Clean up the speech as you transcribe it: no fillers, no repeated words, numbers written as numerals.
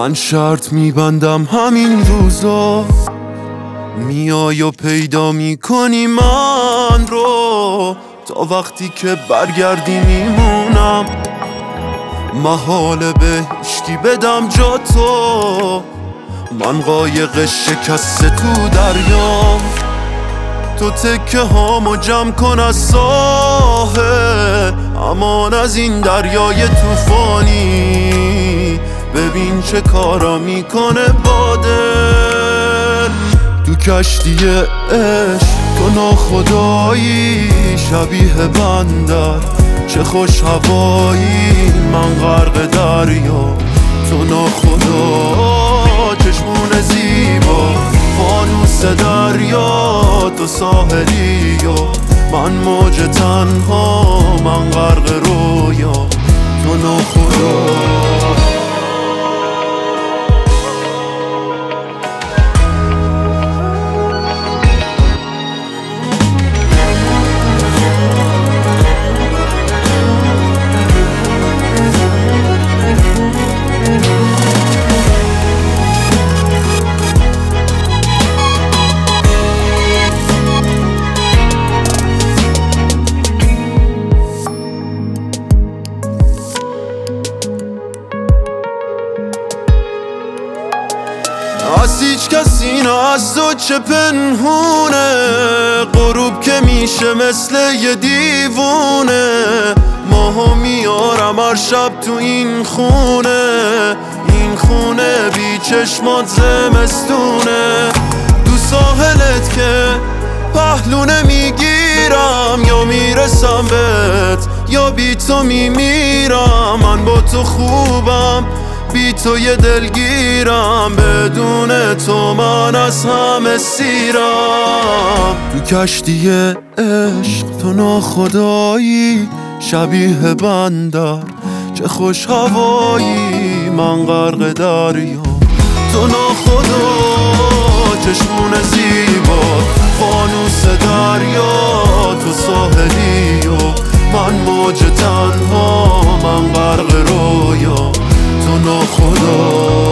من شرط میبندم همین روزا میای و پیدا میکنی من رو، تا وقتی که برگردی میمونم، محاله به هیچکی بدم جا تو. من قایق شکسته تو دریام، تو تکه هامو جمع کن از ساحل. امان از این دریای توفانی، ببین چه کارا میکنه با دل. تو کشتی عشق تو ناخدایی، شبیه بندر چه خوش هوایی. من غرق دریا تو ناخدا، چشمون زیبا فانوس دریا. تو ساحلی و من موج تنها، من غرق رویا تو ناخدا. از هیچ کسی نه از تو چه پنهونه، غروب که میشه مثل یه دیوونه. ماهو میارم هر شب تو این خونه، این خونه بی چشمات زمستونه. تو ساحلت که پهلونه میگیرم، یا میرسم بهت یا بی تو میمیرم. من با تو خوبم بی تو یه دلگیرم، بدون تو من از همه سیرم. تو کشتی عشق تو ناخدایی، شبیه بندر چه خوش هوایی. من غرق دریا تو ناخدا، چشمون زیبا فانوس دریا. تو ساحلی و من موج تنها، من غرق رویا تو ناخدا.